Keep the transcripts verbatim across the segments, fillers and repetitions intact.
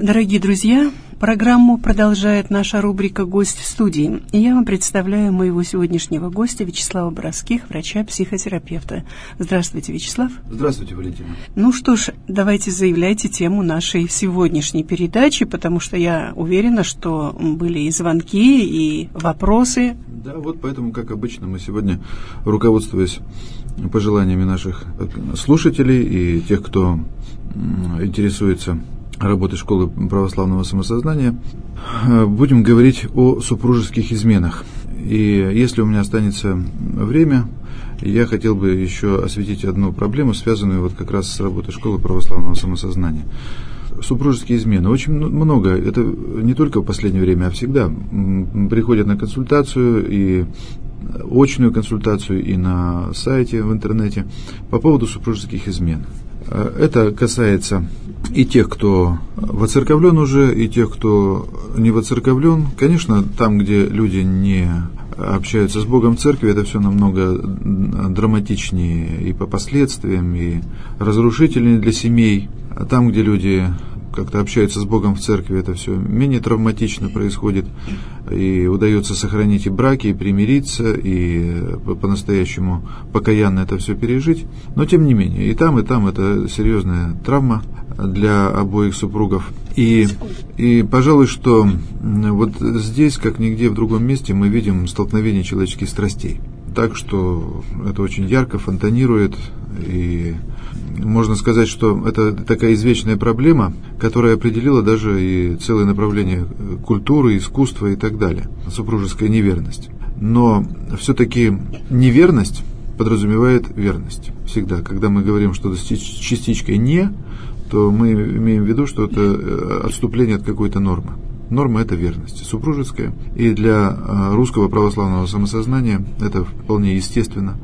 Дорогие друзья, программу продолжает наша рубрика «Гость в студии». И я вам представляю моего сегодняшнего гостя Вячеслава Боровских, врача-психотерапевта. Здравствуйте, Вячеслав. Здравствуйте, Валентина. Ну что ж, давайте заявляйте тему нашей сегодняшней передачи, потому что я уверена, что были и звонки, и вопросы. Да, вот поэтому, как обычно, мы сегодня, руководствуясь пожеланиями наших слушателей и тех, кто интересуется работы школы православного самосознания, будем говорить о супружеских изменах. И если у меня останется время, я хотел бы еще осветить одну проблему, связанную вот как раз с работой школы православного самосознания. Супружеские измены. Очень много, это не только в последнее время, а всегда приходят на консультацию, и очную консультацию, и на сайте, в интернете по поводу супружеских измен. Это касается и тех, кто воцерковлен уже, и тех, кто не воцерковлен. Конечно, там, где люди не общаются с Богом в церкви, это все намного драматичнее и по последствиям, и разрушительнее для семей. А там, где люди как-то общаются с Богом в церкви, это все менее травматично происходит, и удается сохранить и браки, и примириться, и по-настоящему покаянно это все пережить. Но тем не менее, и там, и там это серьезная травма для обоих супругов. И, и пожалуй, что вот здесь, как нигде в другом месте, мы видим столкновение человеческих страстей. Так что это очень ярко фонтанирует, и можно сказать, что это такая извечная проблема, которая определила даже и целое направление культуры, искусства и так далее. Супружеская неверность. Но все-таки неверность подразумевает верность. Всегда. Когда мы говорим, что с частичкой «не», то мы имеем в виду, что это отступление от какой-то нормы. Норма – это верность супружеская. И для русского православного самосознания это вполне естественно,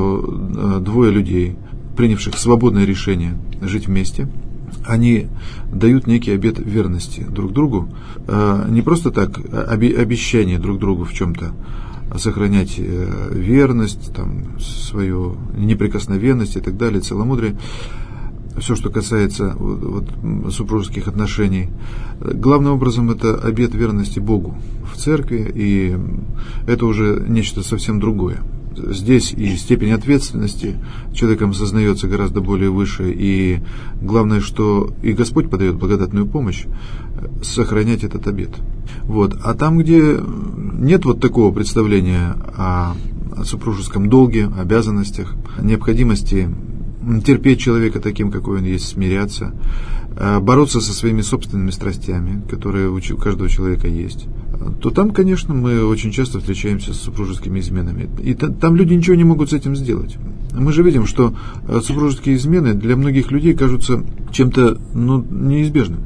то двое людей, принявших свободное решение жить вместе, они дают некий обет верности друг другу. Не просто так обещание друг другу в чем-то, сохранять верность, там, свою неприкосновенность и так далее, целомудрие. Все, что касается вот, супружеских отношений, главным образом это обет верности Богу в церкви, и это уже нечто совсем другое. Здесь и степень ответственности человеком сознается гораздо более выше, и главное, что и Господь подает благодатную помощь сохранять этот обет. Вот. А там, где нет вот такого представления о, о супружеском долге, обязанностях, необходимости терпеть человека таким, какой он есть, смиряться, бороться со своими собственными страстями, которые у каждого человека есть, то там, конечно, мы очень часто встречаемся с супружескими изменами. И там люди ничего не могут с этим сделать. Мы же видим, что супружеские измены для многих людей кажутся чем-то, ну, неизбежным.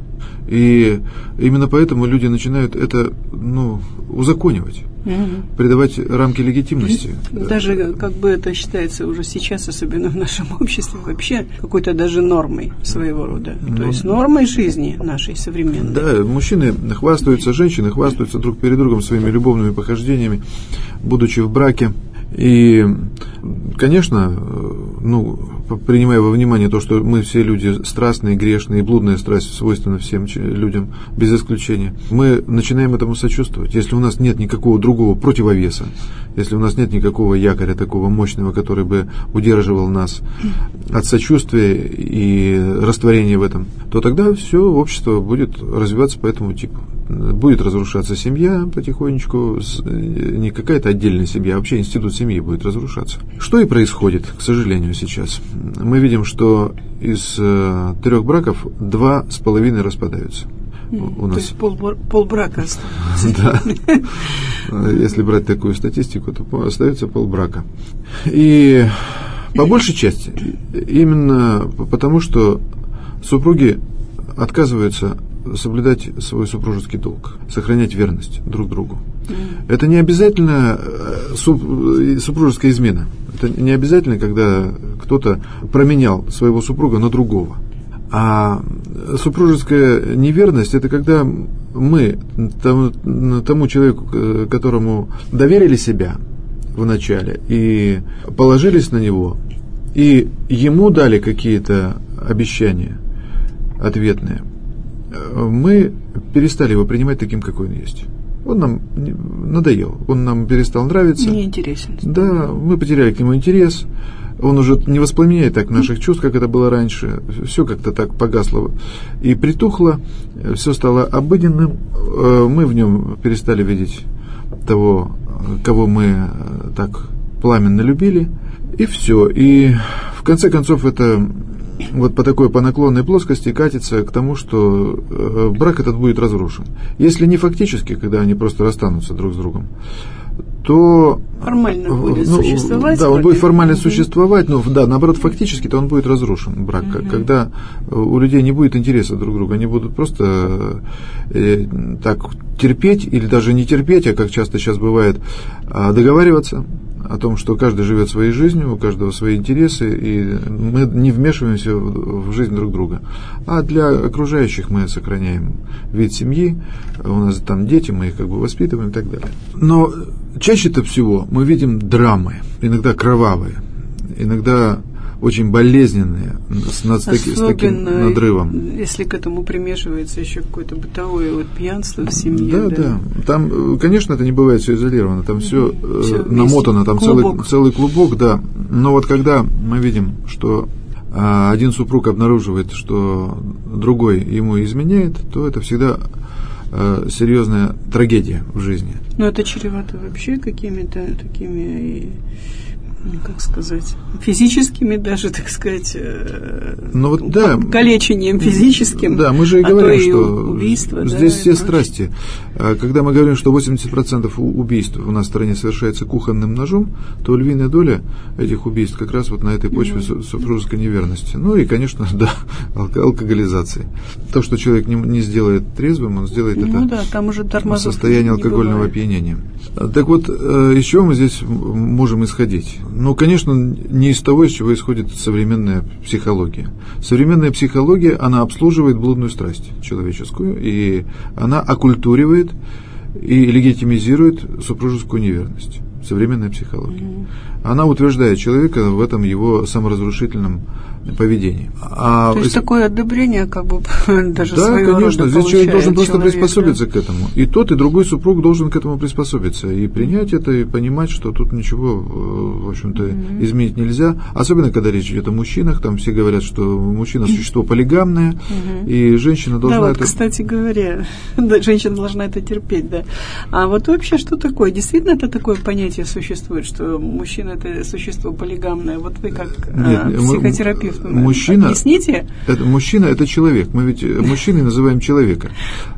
И именно поэтому люди начинают это, ну, узаконивать, угу. придавать рамки легитимности. Даже как бы это считается уже сейчас, особенно в нашем обществе, вообще какой-то даже нормой своего рода. Ну, то есть нормой жизни нашей современной. Да, мужчины хвастаются, женщины хвастаются друг перед другом своими любовными похождениями, будучи в браке. И, конечно, ну, принимая во внимание то, что мы все люди страстные, грешные, и блудная страсть свойственна всем людям, без исключения, мы начинаем этому сочувствовать. Если у нас нет никакого другого противовеса, если у нас нет никакого якоря такого мощного, который бы удерживал нас от сочувствия и растворения в этом, то тогда все общество будет развиваться по этому типу. Будет разрушаться семья потихонечку, не какая-то отдельная семья, а вообще институт семьи будет разрушаться. Что и происходит, к сожалению, сейчас. Мы видим, что из э, трех браков два с половиной распадаются. У нас... То есть пол, полбрака остается. Да. Если брать такую статистику, то остается полбрака. И по большей части именно потому, что супруги отказываются соблюдать свой супружеский долг, сохранять верность друг другу. Mm. Это не обязательно супружеская измена. Это не обязательно, когда кто-то променял своего супруга на другого. А супружеская неверность – это когда мы тому, тому человеку, которому доверили себя вначале и положились на него, и ему дали какие-то обещания ответные, мы перестали его принимать таким, какой он есть. Он нам надоел, он нам перестал нравиться. Неинтересен. Да, мы потеряли к нему интерес. Он уже не воспламеняет так наших чувств, как это было раньше. Все как-то так погасло и притухло, все стало обыденным. Мы в нем перестали видеть того, кого мы так пламенно любили, и все. И в конце концов это вот по такой, по наклонной плоскости катится к тому, что брак этот будет разрушен. Если не фактически, когда они просто расстанутся друг с другом, то формально будет ну, существовать. Да, он будет формально mm-hmm. существовать, но да, наоборот, фактически-то он будет разрушен, брак, mm-hmm. когда у людей не будет интереса друг к другу, они будут просто э, так терпеть или даже не терпеть, а как часто сейчас бывает, договариваться о том, что каждый живет своей жизнью, у каждого свои интересы, и мы не вмешиваемся в жизнь друг друга. А для окружающих мы сохраняем вид семьи, у нас там дети, мы их как бы воспитываем и так далее. Но чаще-то всего мы видим драмы, иногда кровавые, иногда очень болезненные, с, с, таки, с таким надрывом. Если к этому примешивается еще какое-то бытовое вот пьянство в семье. Да, да, да. Там, конечно, это не бывает все изолировано, там все, все намотано, там целый, целый клубок, да. Но вот когда мы видим, что а, один супруг обнаруживает, что другой ему изменяет, то это всегда а, серьезная трагедия в жизни. Но это чревато вообще какими-то такими, как сказать, физическими даже, так сказать, ну, вот, да, калечением физическим. Да, мы же и говорим, а что убийство, здесь да, все страсти. Когда мы говорим, что восемьдесят процентов убийств у нас в стране совершается кухонным ножом, то львиная доля этих убийств как раз вот на этой почве mm-hmm. супружеской неверности. Ну и, конечно, да, алкоголизации. То, что человек не, не сделает трезвым, он сделает ну, это да, там уже в состоянии алкогольного бывает. опьянения. Так вот, еще мы здесь можем исходить. Ну, конечно, не из того, из чего исходит современная психология. Современная психология, она обслуживает блудную страсть человеческую, и она оккультуривает и легитимизирует супружескую неверность. Современная психология. Mm-hmm. Она утверждает человека в этом его саморазрушительном поведении. А То есть если... такое одобрение, как бы даже да, своего конечно, рода здесь человек должен просто человек, приспособиться да? к этому. И тот, и другой супруг должен к этому приспособиться и принять это, и понимать, что тут ничего, в общем-то, mm-hmm. изменить нельзя. Особенно, когда речь идет о мужчинах, там все говорят, что мужчина существо полигамное, mm-hmm. и женщина должна да, вот, это... кстати говоря, да, женщина должна это терпеть, да. А вот вообще что такое? Действительно это такое понятие существует, что мужчина это существо полигамное? Вот вы как Нет, а, психотерапевт, мужчина, объясните? Это, мужчина – это человек. Мы ведь мужчиной называем человека.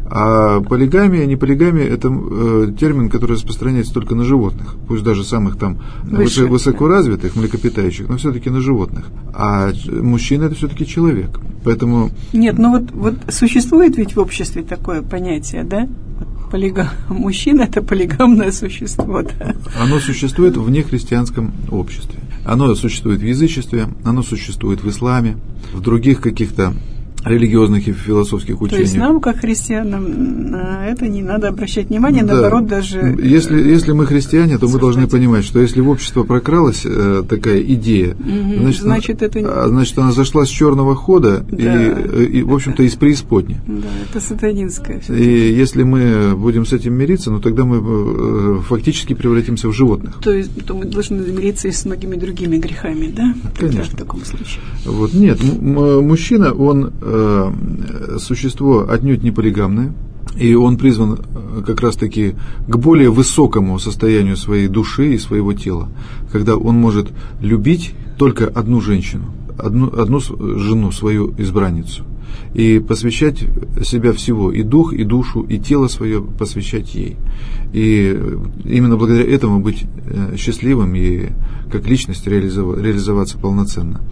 А полигамия, не полигамия – это э, термин, который распространяется только на животных, пусть даже самых там Выше, высокоразвитых, да. млекопитающих, но все-таки на животных. А мужчина – это все-таки человек. Поэтому... Нет, ну вот, вот существует ведь в обществе такое понятие, да? Полигам... Мужчина – это полигамное существо, да? Оно существует в нехристианском обществе. Оно существует в язычестве, оно существует в исламе, в других каких-то религиозных и философских учениях. То есть нам, как христианам, на это не надо обращать внимание, да. наоборот, даже... Если, если мы христиане, то мы должны понимать, что если в общество прокралась э, такая идея, угу, значит, значит, это... значит, она зашла с черного хода да. и, и, в общем-то, из преисподней. Да, это сатанинское. И если мы будем с этим мириться, ну тогда мы э, фактически превратимся в животных. То есть то мы должны мириться и с многими другими грехами, да? Конечно. Тогда в таком случае. Вот, нет, м- мужчина, он... существо отнюдь не полигамное, и он призван как раз-таки к более высокому состоянию своей души и своего тела, когда он может любить только одну женщину, одну, одну жену, свою избранницу, и посвящать себя всего, и дух, и душу, и тело свое посвящать ей. И именно благодаря этому быть счастливым и как личность реализоваться полноценно.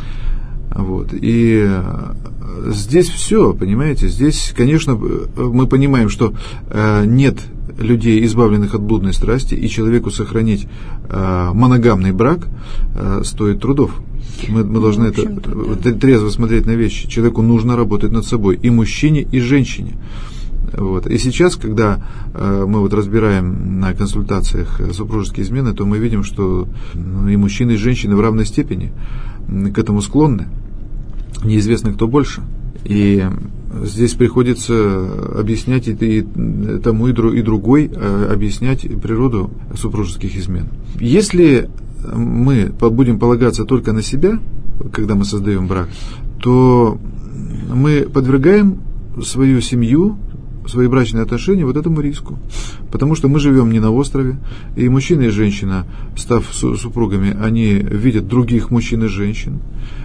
Вот. И здесь все, понимаете, здесь, конечно, мы понимаем, что э, нет людей, избавленных от блудной страсти, и человеку сохранить э, моногамный брак э, стоит трудов. Мы, мы должны это, да. трезво смотреть на вещи. Человеку нужно работать над собой, и мужчине, и женщине. Вот. И сейчас, когда э, мы вот разбираем на консультациях супружеские измены, то мы видим, что ну, и мужчины, и женщины в равной степени к этому склонны. Неизвестно, кто больше. И здесь приходится объяснять и, и тому, и, друг, и другой, объяснять природу супружеских измен. Если мы будем полагаться только на себя, когда мы создаем брак, то мы подвергаем свою семью, свои брачные отношения вот этому риску. Потому что мы живем не на острове, и мужчина и женщина, став супругами, они видят других мужчин и женщин,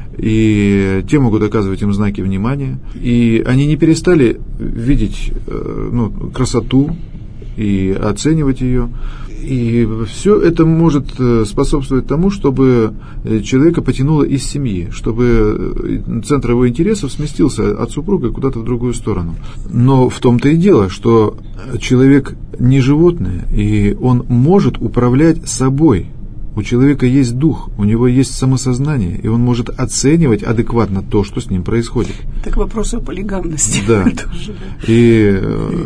и те могут оказывать им знаки внимания, и они не перестали видеть ну, красоту и оценивать ее. И все это может способствовать тому, чтобы человека потянуло из семьи, чтобы центр его интересов сместился от супруга куда-то в другую сторону. Но в том-то и дело, что человек не животное, и он может управлять собой. У человека есть дух, у него есть самосознание, и он может оценивать адекватно то, что с ним происходит. Это к вопросу о полигамности. Да. Тоже, да. И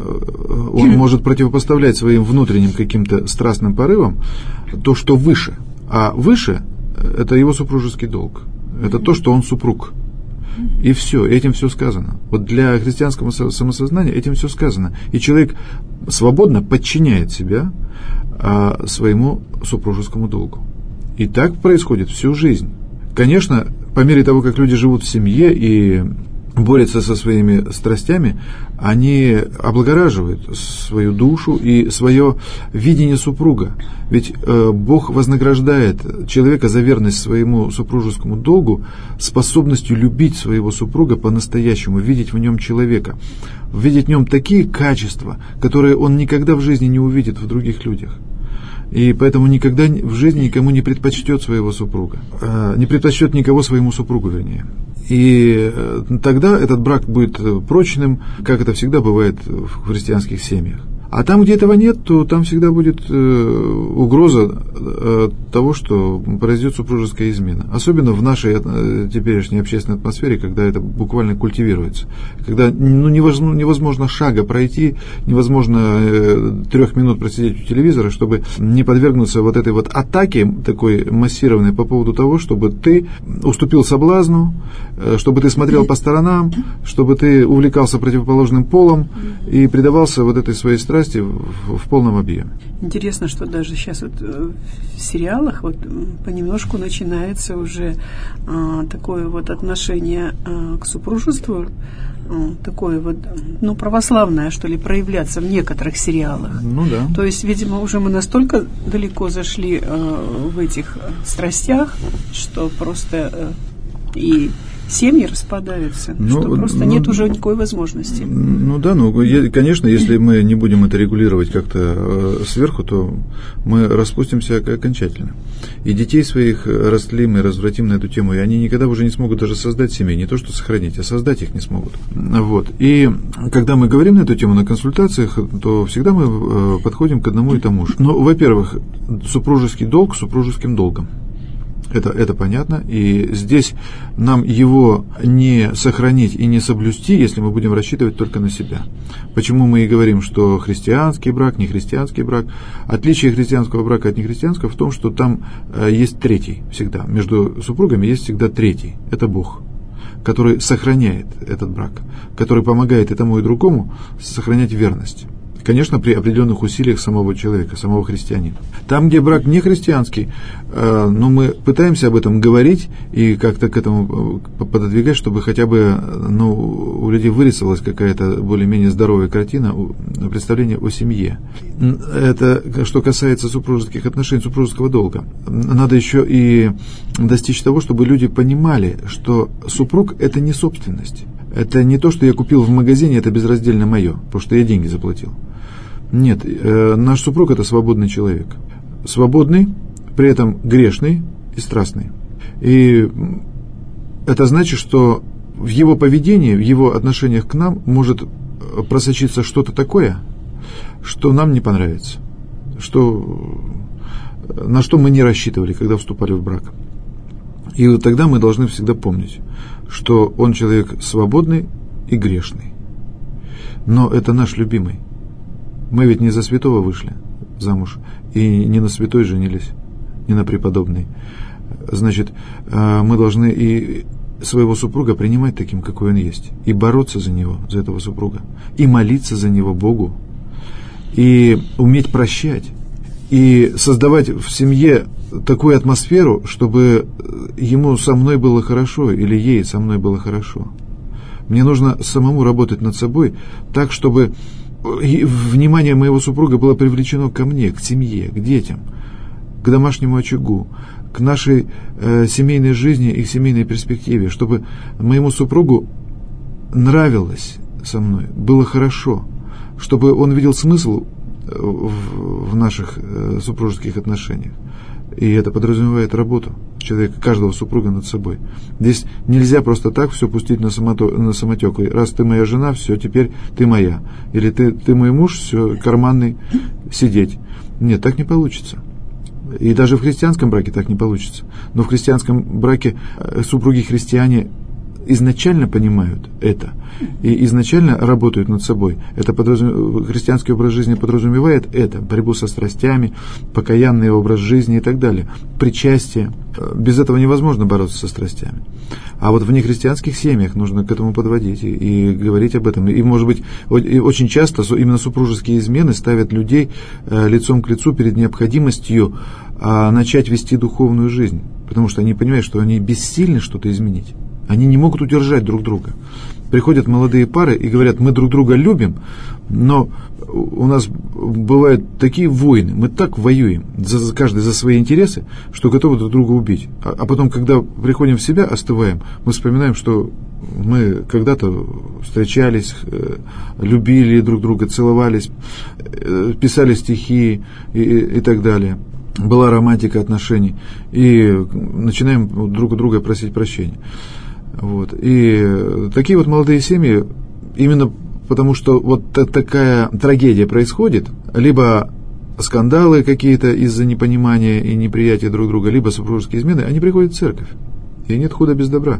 он может противопоставлять своим внутренним каким-то страстным порывам то, что выше. А выше – это его супружеский долг. Это то, что он супруг. И все, этим все сказано. Вот для христианского самосознания этим все сказано. И человек свободно подчиняет себя а, своему супружескому долгу. И так происходит всю жизнь. Конечно, по мере того, как люди живут в семье и борются со своими страстями, они облагораживают свою душу и свое видение супруга. Ведь э, Бог вознаграждает человека за верность своему супружескому долгу способностью любить своего супруга по-настоящему, видеть в нем человека, видеть в нем такие качества, которые он никогда в жизни не увидит в других людях. И поэтому никогда в жизни никому не предпочтет своего супруга, э, не предпочтет никого своему супругу, вернее. И тогда этот брак будет прочным, как это всегда бывает в христианских семьях. А там, где этого нет, то там всегда будет э, угроза э, того, что произойдет супружеская измена. Особенно в нашей э, теперешней общественной атмосфере, когда это буквально культивируется. Когда ну, невозможно, невозможно шага пройти, невозможно э, трех минут просидеть у телевизора, чтобы не подвергнуться вот этой вот атаке такой массированной по поводу того, чтобы ты уступил соблазну, э, чтобы ты смотрел по сторонам, чтобы ты увлекался противоположным полом и предавался вот этой своей страсти В, в полном объеме. Интересно, что даже сейчас вот в сериалах вот понемножку начинается уже а, такое вот отношение а, к супружеству, а, такое вот, ну, православное, что ли, проявляться в некоторых сериалах. Ну да. То есть, видимо, уже мы настолько далеко зашли а, в этих страстях, что просто а, и семьи распадаются, ну, что просто ну, нет уже никакой возможности. Ну да, ну конечно, если мы не будем это регулировать как-то э, сверху, то мы распустимся окончательно. И детей своих растлим и развратим на эту тему, и они никогда уже не смогут даже создать семей, не то что сохранить, а создать их не смогут. Вот. И когда мы говорим на эту тему на консультациях, то всегда мы э, подходим к одному и тому же. Ну, во-первых, супружеский долг супружеским долгом. Это, это понятно, и здесь нам его не сохранить и не соблюсти, если мы будем рассчитывать только на себя. Почему мы и говорим, что христианский брак, не христианский брак. Отличие христианского брака от нехристианского в том, что там есть третий всегда. Между супругами есть всегда третий. Это Бог, который сохраняет этот брак, который помогает и тому, и другому сохранять верность. Конечно, при определенных усилиях самого человека, самого христианина. Там, где брак не христианский, э, но мы пытаемся об этом говорить и как-то к этому пододвигать, чтобы хотя бы ну, у людей вырисовалась какая-то более-менее здоровая картина, представление о семье. Это что касается супружеских отношений, супружеского долга. Надо еще и достичь того, чтобы люди понимали, что супруг – это не собственность. Это не то, что я купил в магазине, это безраздельно мое, потому что я деньги заплатил. Нет, э, наш супруг – это свободный человек. Свободный, при этом грешный и страстный. И это значит, что в его поведении, в его отношениях к нам может просочиться что-то такое, что нам не понравится, что, на что мы не рассчитывали, когда вступали в брак. И вот тогда мы должны всегда помнить, что он человек свободный и грешный. Но это наш любимый. Мы ведь не за святого вышли замуж, и не на святой женились, не на преподобной. Значит, мы должны и своего супруга принимать таким, какой он есть, и бороться за него, за этого супруга, и молиться за него Богу, и уметь прощать, и создавать в семье такую атмосферу, чтобы ему со мной было хорошо, или ей со мной было хорошо. Мне нужно самому работать над собой так, чтобы внимание моего супруга было привлечено ко мне, к семье, к детям, к домашнему очагу, к нашей э, семейной жизни и к семейной перспективе, чтобы моему супругу нравилось со мной, было хорошо, чтобы он видел смысл в, в наших э, супружеских отношениях. И это подразумевает работу человека, каждого супруга над собой. Здесь нельзя просто так все пустить на, самото, на самотек. И раз ты моя жена, все, теперь ты моя. Или ты, ты мой муж, все, карманный, сидеть. Нет, так не получится. И даже в христианском браке так не получится. Но в христианском браке супруги-христиане изначально понимают это и изначально работают над собой. Это подразум... Христианский образ жизни подразумевает это, борьбу со страстями, покаянный образ жизни и так далее, причастие. Без этого невозможно бороться со страстями. А вот в нехристианских семьях нужно к этому подводить и, и говорить об этом. И, может быть, очень часто именно супружеские измены ставят людей лицом к лицу перед необходимостью начать вести духовную жизнь, потому что они понимают, что они бессильны что-то изменить. Они не могут удержать друг друга. Приходят молодые пары и говорят: мы друг друга любим, но у нас бывают такие войны, мы так воюем, за, каждый за свои интересы, что готовы друг друга убить. А, а потом, когда приходим в себя, остываем, мы вспоминаем, что мы когда-то встречались, э, любили друг друга, целовались, э, писали стихи и, и так далее. Была романтика отношений. И начинаем друг у друга просить прощения. Вот. И такие вот молодые семьи, именно потому что вот такая трагедия происходит, либо скандалы какие-то из-за непонимания и неприятия друг друга, либо супружеские измены, они приходят в церковь. И нет худа без добра.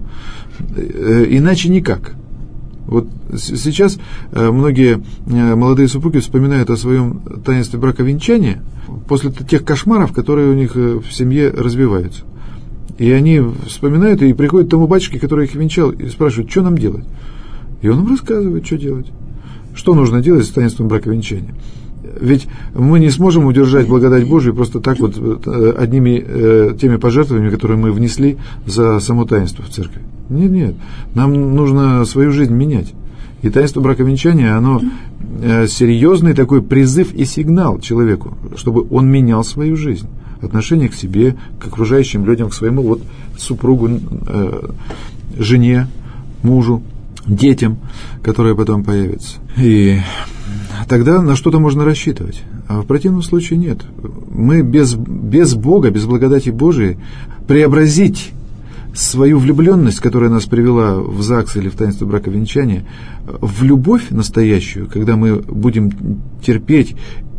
Иначе никак. Вот сейчас многие молодые супруги вспоминают о своем таинстве браковенчания после тех кошмаров, которые у них в семье развиваются. И они вспоминают и приходят к тому батюшке, который их венчал, и спрашивают, что нам делать. И он им рассказывает, что делать. Что нужно делать с таинством браковенчания. Ведь мы не сможем удержать благодать Божию просто так вот одними э, теми пожертвованиями, которые мы внесли за само таинство в церковь. Нет, нет. Нам нужно свою жизнь менять. И таинство браковенчания, оно э, серьезный такой призыв и сигнал человеку, чтобы он менял свою жизнь. Отношение к себе, к окружающим людям, к своему вот супругу, э, жене, мужу, детям, которые потом появятся. И тогда на что-то можно рассчитывать. А в противном случае нет. Мы без, без Бога, без благодати Божией преобразить свою влюбленность, которая нас привела в ЗАГС или в таинство браковенчания, в любовь настоящую, когда мы будем терпеть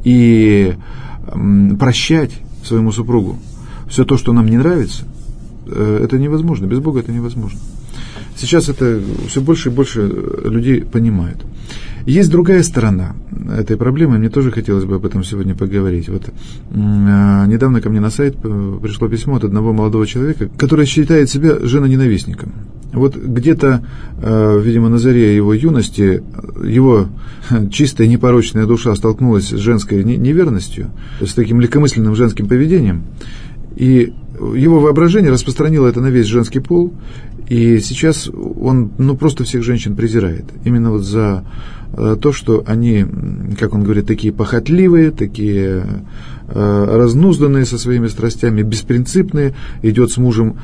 и м, прощать своему супругу все то, что нам не нравится, это невозможно. Без Бога это невозможно. Сейчас это все больше и больше людей понимают. Есть другая сторона этой проблемы, мне тоже хотелось бы об этом сегодня поговорить. Вот э, недавно ко мне на сайт пришло письмо от одного молодого человека, который считает себя женоненавистником. Вот где-то, э, видимо, на заре его юности его чистая непорочная душа столкнулась с женской неверностью, с таким легкомысленным женским поведением, и его воображение распространило это на весь женский пол, и сейчас он ну, просто всех женщин презирает. Именно вот за э, то, что они, как он говорит, такие похотливые, такие э, разнузданные со своими страстями, беспринципные, идет с мужем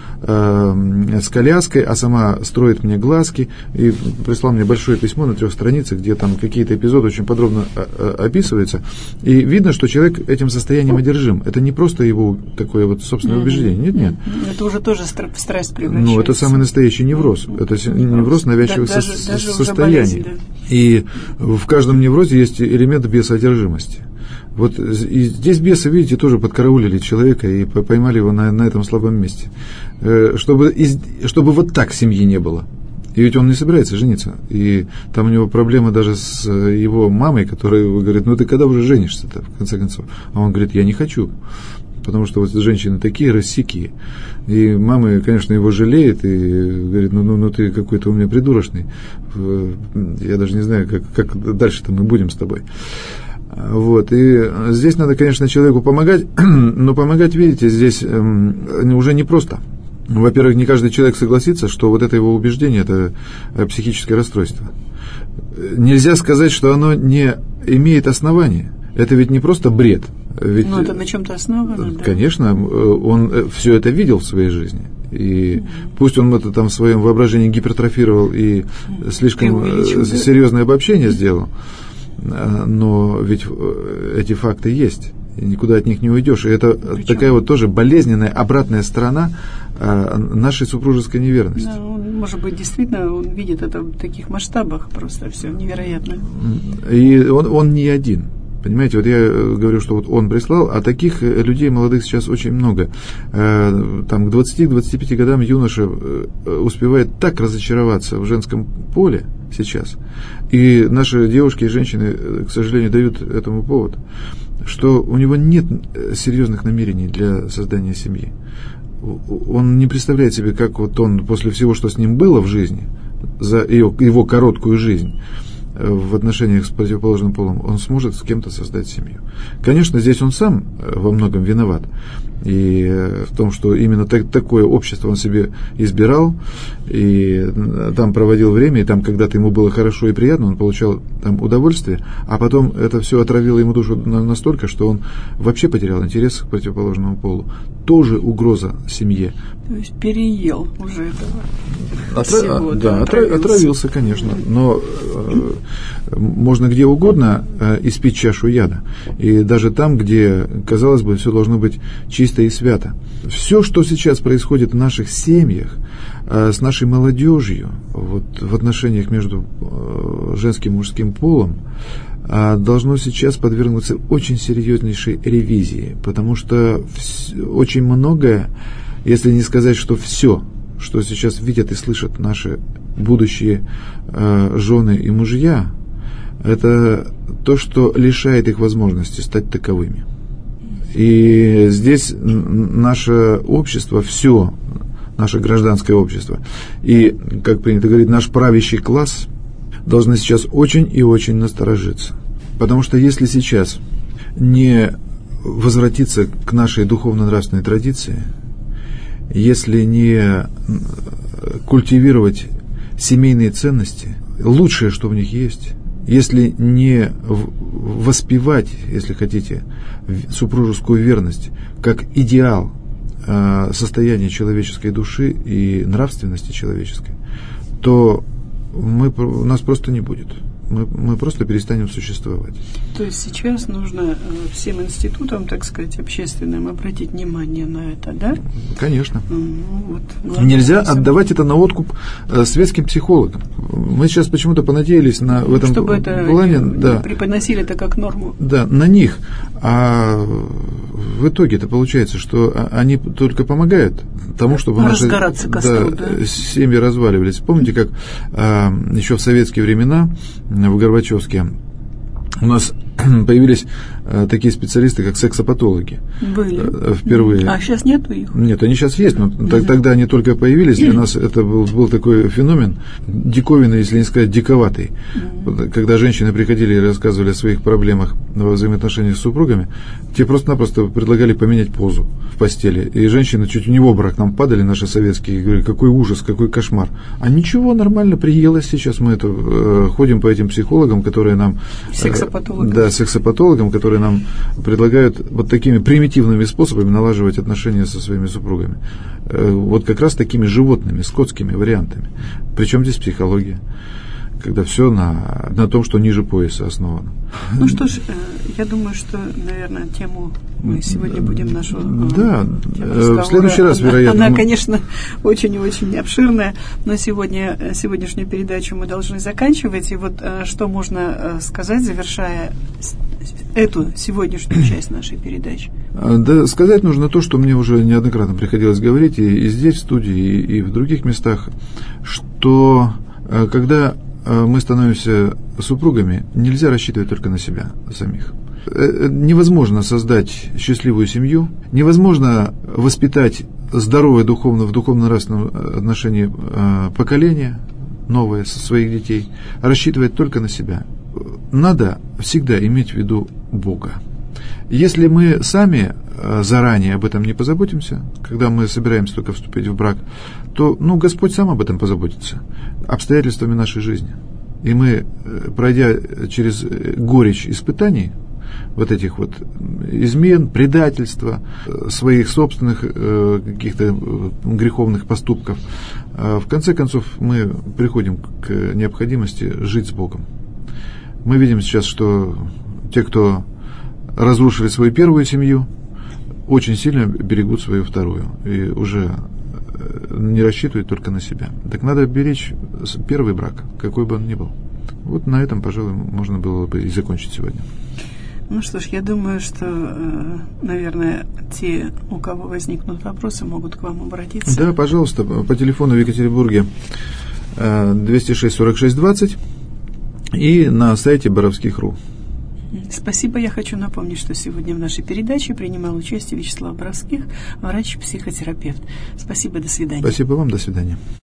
э, с коляской, а сама строит мне глазки, и прислал мне большое письмо на трех страницах, где там какие-то эпизоды очень подробно описываются, и видно, что человек этим состоянием одержим. Это не просто его такое вот собственное убеждение, нет, нет. Это уже тоже в страсть превращается. Ну, это самый настоящий невроз. Это невроз навязчивого да, даже, со- даже состояния. Болезнь, да. И в каждом неврозе есть элемент бесоодержимости. Вот и здесь бесы, видите, тоже подкараулили человека и поймали его на, на этом слабом месте. Чтобы, чтобы вот так семьи не было. И ведь он не собирается жениться. И там у него проблема даже с его мамой, которая говорит, ну ты когда уже женишься-то, в конце концов? А он говорит, я не хочу. потому что вот женщины такие рассеки. И мама, конечно, его жалеет и говорит, ну, ну, ну ты какой-то у меня придурочный. Я даже не знаю, как, как дальше-то мы будем с тобой. Вот. И здесь надо, конечно, человеку помогать, но помогать, видите, здесь уже не просто. Во-первых, не каждый человек согласится, что вот это его убеждение – это психическое расстройство. Нельзя сказать, что оно не имеет основания. Это ведь не просто бред. Ведь, ну, это на чем-то основано, да? Конечно, он все это видел в своей жизни. И mm-hmm. пусть он это там в своем воображении гипертрофировал и mm-hmm. слишком серьезное обобщение сделал, но ведь эти факты есть. И никуда от них не уйдешь. И это Причем? такая вот тоже болезненная обратная сторона а, нашей супружеской неверности. Да, он, может быть, действительно, он видит это в таких масштабах, просто все невероятно. И он, он не один. Понимаете, вот я говорю, что вот он прислал, а таких людей молодых сейчас очень много. Там к двадцати-двадцати пяти годам юноша успевает так разочароваться в женском поле сейчас. И наши девушки и женщины, к сожалению, дают этому повод, что у него нет серьезных намерений для создания семьи. Он не представляет себе, как вот он после всего, что с ним было в жизни, за его, его короткую жизнь, в отношениях с противоположным полом, он сможет с кем-то создать семью. Конечно, здесь он сам во многом виноват. И в том, что именно так, такое общество он себе избирал, и там проводил время, и там когда-то ему было хорошо и приятно, он получал там удовольствие, а потом это все отравило ему душу настолько, что он вообще потерял интерес к противоположному полу. Тоже угроза семье. То есть переел уже этого Отра... всего. Да, да, отравился. отравился, конечно, но э, можно где угодно э, испить чашу яда. И даже там, где, казалось бы, все должно быть чисто и свято. Все, что сейчас происходит в наших семьях, э, с нашей молодежью, вот, в отношениях между э, женским и мужским полом, э, должно сейчас подвергнуться очень серьезнейшей ревизии, потому что вс- очень многое, если не сказать, что все, что сейчас видят и слышат наши будущие э, жены и мужья, это то, что лишает их возможности стать таковыми. И здесь наше общество, все, наше гражданское общество, и, как принято говорить, наш правящий класс должны сейчас очень и очень насторожиться. Потому что если сейчас не возвратиться к нашей духовно-нравственной традиции, если не культивировать семейные ценности, лучшее, что в них есть, если не воспевать, если хотите, супружескую верность как идеал состояния человеческой души и нравственности человеческой, то мы, нас просто не будет. Мы, мы просто перестанем существовать. То есть сейчас нужно всем институтам, так сказать, общественным обратить внимание на это, да? Конечно. Ну, вот, нельзя отдавать это на откуп светским психологам. Мы сейчас почему-то понадеялись на в этом Чтобы это плане, да, преподносили это как норму. Да, на них. А в итоге это получается, что они только помогают тому, чтобы наши костру, да, да? семьи разваливались. Помните, как а, еще в советские времена в Горбачевске у нас появились а, такие специалисты, как сексопатологи. Были. А, впервые. А сейчас нету их? Нет, они сейчас есть, но mm-hmm. тогда они только появились. Для нас это был, был такой феномен диковинный, если не сказать диковатый. Mm-hmm. Когда женщины приходили и рассказывали о своих проблемах во взаимоотношениях с супругами, те просто-напросто предлагали поменять позу в постели. И женщины чуть не в обморок нам падали, наши советские, и говорили, какой ужас, какой кошмар. А ничего, нормально, приелось сейчас. Мы это, э, ходим по этим психологам, которые нам... Сексопатологам. Э, да, сексопатологам, которые нам предлагают вот такими примитивными способами налаживать отношения со своими супругами. Э, вот как раз такими животными, скотскими вариантами. Причем здесь психология, когда все на, на том, что ниже пояса основано. Ну что ж, я думаю, что, наверное, тему мы сегодня будем нашу... Да, в следующий раз, она, вероятно. Она, мы... конечно, очень и очень обширная, но сегодня, сегодняшнюю передачу мы должны заканчивать. И вот что можно сказать, завершая эту сегодняшнюю часть нашей передачи? Да, сказать нужно то, что мне уже неоднократно приходилось говорить, и, и здесь, в студии, и, и в других местах, что когда мы становимся супругами, нельзя рассчитывать только на себя самих. Невозможно создать счастливую семью, невозможно воспитать здоровое духовно, в духовно-нравственном отношении поколение новое со своих детей, рассчитывать только на себя. Надо всегда иметь в виду Бога. Если мы сами заранее об этом не позаботимся, когда мы собираемся только вступить в брак, то ну, Господь сам об этом позаботится, обстоятельствами нашей жизни. И мы, пройдя через горечь испытаний, вот этих вот измен, предательства, своих собственных каких-то греховных поступков, в конце концов мы приходим к необходимости жить с Богом. Мы видим сейчас, что те, кто разрушили свою первую семью, очень сильно берегут свою вторую и уже не рассчитывают только на себя. Так надо беречь первый брак, какой бы он ни был. Вот на этом, пожалуй, можно было бы и закончить сегодня. Ну что ж, я думаю, что, наверное, те, у кого возникнут вопросы, могут к вам обратиться. Да, пожалуйста, по телефону в Екатеринбурге двести шесть сорок шесть двадцать и на сайте боровских точка ру. Спасибо. Я хочу напомнить, что сегодня в нашей передаче принимал участие Вячеслав Боровских, врач-психотерапевт. Спасибо, до свидания. Спасибо вам, до свидания.